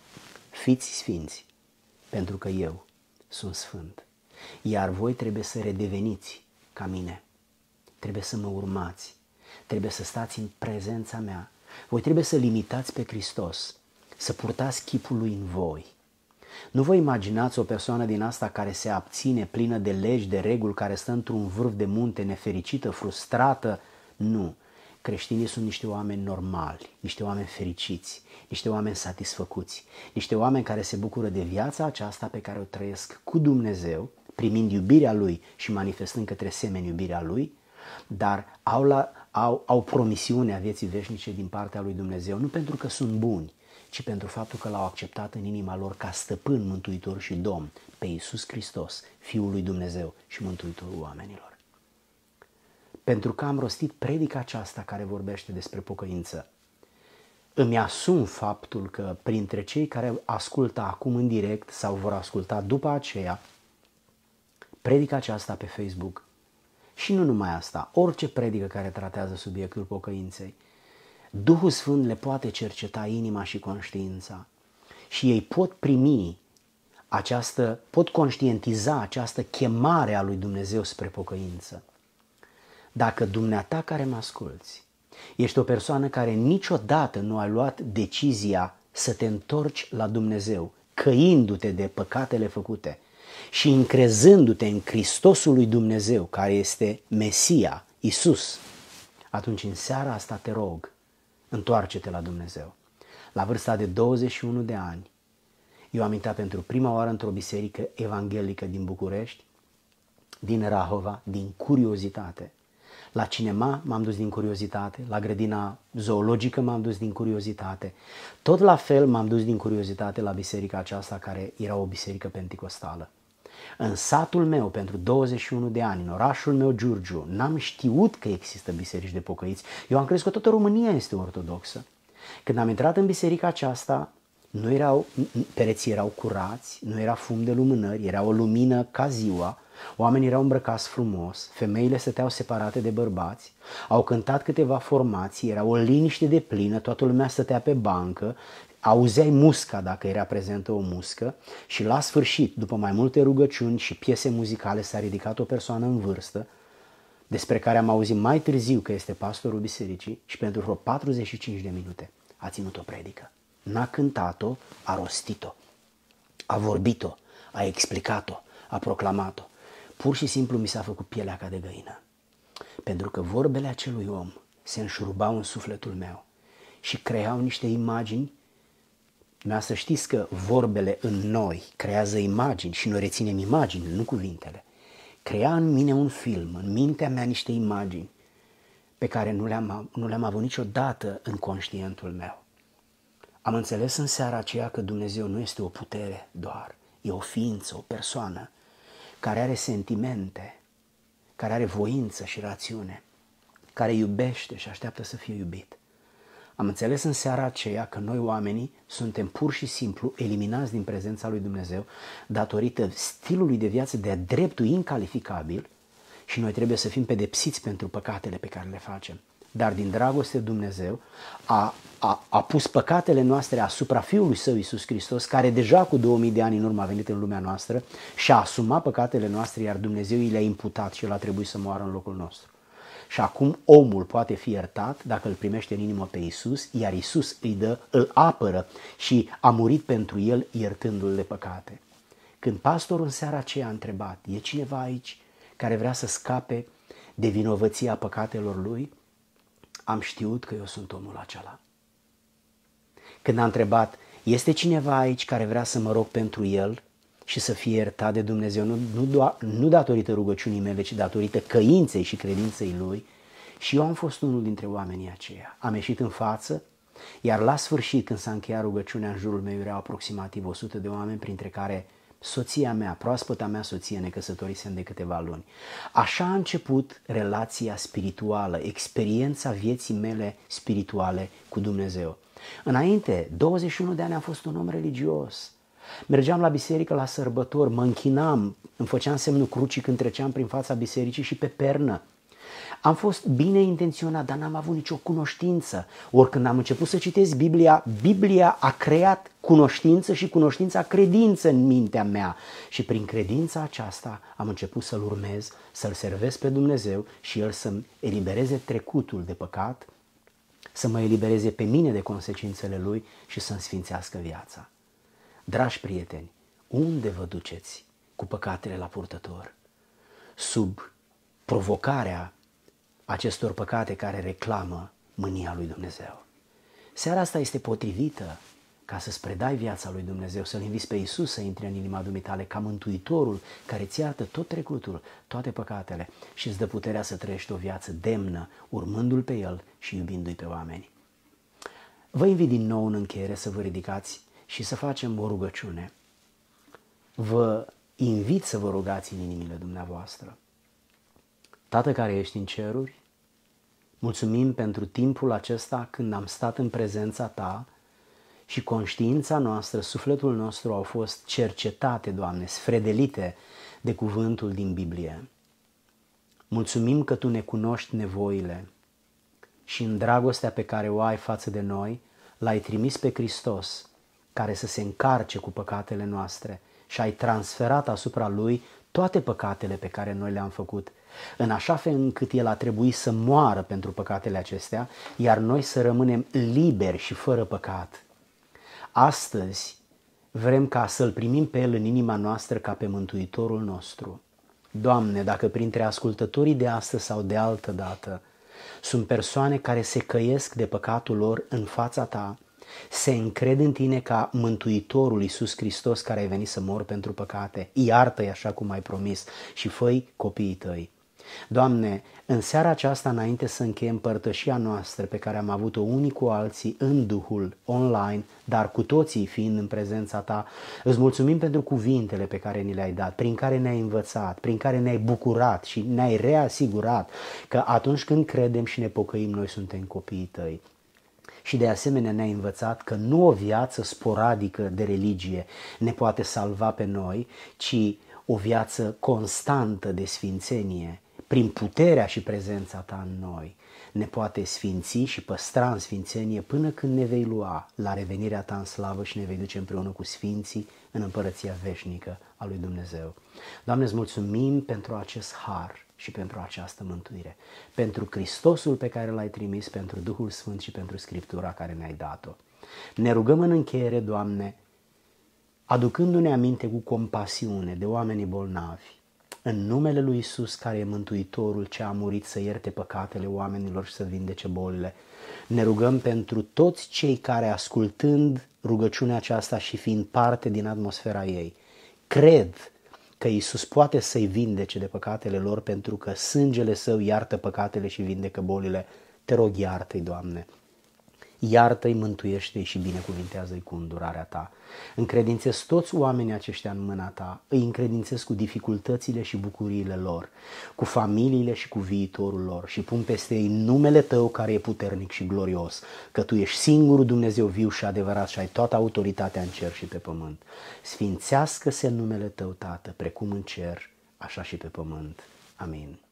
Fiți sfinți, pentru că eu sunt sfânt. Iar voi trebuie să redeveniți ca mine. Trebuie să mă urmați. Trebuie să stați în prezența mea. Voi trebuie să limitați pe Hristos, să purtați chipul lui în voi. Nu vă imaginați o persoană din asta care se abține, plină de legi, de reguli, care stă într-un vârf de munte, nefericită, frustrată. Nu. Creștinii sunt niște oameni normali, niște oameni fericiți, niște oameni satisfăcuți, niște oameni care se bucură de viața aceasta pe care o trăiesc cu Dumnezeu, primind iubirea Lui și manifestând către semeni iubirea Lui, dar au promisiunea vieții veșnice din partea lui Dumnezeu, nu pentru că sunt buni, ci pentru faptul că L-au acceptat în inima lor ca stăpân, mântuitor și domn pe Iisus Hristos, Fiul lui Dumnezeu și Mântuitorul oamenilor. pentru că am rostit predica aceasta care vorbește despre pocăință. Îmi asum faptul că printre cei care ascultă acum în direct sau vor asculta după aceea predica aceasta pe Facebook, și nu numai asta, orice predică care tratează subiectul pocăinței, Duhul Sfânt le poate cerceta inima și conștiința și ei pot primi pot conștientiza această chemare a lui Dumnezeu spre pocăință. Dacă dumneata care mă asculți ești o persoană care niciodată nu a luat decizia să te întorci la Dumnezeu, căindu-te de păcatele făcute și încrezându-te în Hristosul lui Dumnezeu, care este Mesia, Iisus, atunci în seara asta te rog, întoarce-te la Dumnezeu. La vârsta de 21 de ani, eu am intrat pentru prima oară într-o biserică evanghelică din București, din Rahova, din curiozitate. La cinema m-am dus din curiozitate, la grădina zoologică m-am dus din curiozitate. Tot la fel m-am dus din curiozitate la biserica aceasta, care era o biserică penticostală. În satul meu, pentru 21 de ani, în orașul meu Giurgiu, n-am știut că există biserici de pocăiți. Eu am crezut că toată România este ortodoxă. Când am intrat în biserica aceasta, pereții erau curați, nu era fum de lumânări, era o lumină ca ziua, oamenii erau îmbrăcați frumos, femeile stăteau separate de bărbați, au cântat câteva formații, era o liniște de plină, toată lumea stătea pe bancă, auzeai musca dacă era prezentă o muscă și la sfârșit, după mai multe rugăciuni și piese muzicale, s-a ridicat o persoană în vârstă, despre care am auzit mai târziu că este pastorul bisericii, și pentru vreo 45 de minute a ținut o predică. N-a cântat-o, a rostit-o, a vorbit-o, a explicat-o, a proclamat-o. Pur și simplu mi s-a făcut pielea ca de găină. Pentru că vorbele acelui om se înșurubau în sufletul meu și creau niște imagini. Să știți că vorbele în noi creează imagini și noi reținem imagini, nu cuvintele. Crea în mine un film, în mintea mea niște imagini pe care nu le-am avut niciodată în conștientul meu. Am înțeles în seara aceea că Dumnezeu nu este o putere doar, e o ființă, o persoană care are sentimente, care are voință și rațiune, care iubește și așteaptă să fie iubit. Am înțeles în seara aceea că noi oamenii suntem pur și simplu eliminați din prezența lui Dumnezeu datorită stilului de viață de-a dreptul incalificabil și noi trebuie să fim pedepsiți pentru păcatele pe care le facem. Dar din dragoste Dumnezeu a pus păcatele noastre asupra Fiului Său Iisus Hristos, care deja cu 2000 de ani în urmă a venit în lumea noastră și a asumat păcatele noastre, iar Dumnezeu îi le-a imputat și El a trebuit să moară în locul nostru. Și acum omul poate fi iertat dacă îl primește în inimă pe Iisus, iar Iisus îl apără și a murit pentru el, iertându-l de păcate. Când pastorul în seara aceea a întrebat, e cineva aici care vrea să scape de vinovăția păcatelor lui, am știut că eu sunt omul acela. Când a întrebat, este cineva aici care vrea să mă rog pentru el și să fie iertat de Dumnezeu, nu datorită rugăciunii mele, ci datorită căinței și credinței lui, și eu am fost unul dintre oamenii aceia. Am ieșit în față, iar la sfârșit, când s-a încheiat rugăciunea, în jurul meu erau aproximativ 100 de oameni, printre care soția mea, proaspăta mea soție, ne căsătorisem de câteva luni. Așa a început relația spirituală, experiența vieții mele spirituale cu Dumnezeu. Înainte, 21 de ani am fost un om religios. Mergeam la biserică la sărbători, mă închinam, îmi făceam semnul crucii când treceam prin fața bisericii și pe pernă. Am fost bine intenționat, dar n-am avut nicio cunoștință. Ori când am început să citesc Biblia a creat cunoștință și cunoștința credință în mintea mea. Și prin credința aceasta am început să-L urmez, să-L servesc pe Dumnezeu și El să-mi elibereze trecutul de păcat, să mă elibereze pe mine de consecințele Lui și să-mi sfințească viața. Dragi prieteni, unde vă duceți cu păcatele la purtător? Sub provocarea acestor păcate care reclamă mânia lui Dumnezeu. Seara asta este potrivită ca să-ți predai viața lui Dumnezeu, să-L inviți pe Iisus să intre în inima dumitale ca Mântuitorul care ți iartă tot trecutul, toate păcatele și îți dă puterea să trăiești o viață demnă, urmându-L pe El și iubindu-i pe oameni. Vă invit din nou în încheiere să vă ridicați și să facem o rugăciune. Vă invit să vă rugați în inimile dumneavoastră. Tată care ești în ceruri, Mulțumim pentru timpul acesta când am stat în prezența Ta și conștiința noastră, sufletul nostru au fost cercetate, Doamne, sfredelite de cuvântul din Biblie. Mulțumim că Tu ne cunoști nevoile și în dragostea pe care o ai față de noi, L-ai trimis pe Hristos, care să se încarce cu păcatele noastre și ai transferat asupra Lui toate păcatele pe care noi le-am făcut, în așa fel încât El a trebuit să moară pentru păcatele acestea, iar noi să rămânem liberi și fără păcat. Astăzi vrem ca să-L primim pe El în inima noastră ca pe Mântuitorul nostru. Doamne, dacă printre ascultătorii de astăzi sau de altă dată sunt persoane care se căiesc de păcatul lor în fața Ta, se încred în Tine ca Mântuitorul Iisus Hristos care ai venit să mori pentru păcate, iartă-i așa cum ai promis și fă-i copiii Tăi. Doamne, în seara aceasta, înainte să încheiem părtășia noastră pe care am avut-o unii cu alții în Duhul, online, dar cu toții fiind în prezența Ta, îți mulțumim pentru cuvintele pe care ni le-ai dat, prin care ne-ai învățat, prin care ne-ai bucurat și ne-ai reasigurat că atunci când credem și ne pocăim, noi suntem copiii Tăi. Și de asemenea ne-ai învățat că nu o viață sporadică de religie ne poate salva pe noi, ci o viață constantă de sfințenie, prin puterea și prezența Ta în noi, ne poate sfinți și păstra în sfințenie până când ne vei lua la revenirea Ta în slavă și ne vei duce împreună cu sfinții în împărăția veșnică a lui Dumnezeu. Doamne, îți mulțumim pentru acest har și pentru această mântuire, pentru Hristosul pe care L-ai trimis, pentru Duhul Sfânt și pentru Scriptura care ne-ai dat-o. Ne rugăm în încheiere, Doamne, aducându-ne aminte cu compasiune de oamenii bolnavi, în numele lui Iisus, care e Mântuitorul ce a murit să ierte păcatele oamenilor și să vindece bolile. Ne rugăm pentru toți cei care, ascultând rugăciunea aceasta și fiind parte din atmosfera ei, cred că Iisus poate să-i vindece de păcatele lor pentru că sângele Său iartă păcatele și vindecă bolile. Te rog, iartă-i, Doamne. Iartă-i, mântuiește-i și binecuvintează-i cu îndurarea Ta. Încredințez toți oamenii aceștia în mâna Ta, îi încredințez cu dificultățile și bucuriile lor, cu familiile și cu viitorul lor și pun peste ei numele Tău care e puternic și glorios, că Tu ești singurul Dumnezeu viu și adevărat și ai toată autoritatea în cer și pe pământ. Sfințească-se numele Tău, Tată, precum în cer, așa și pe pământ. Amin.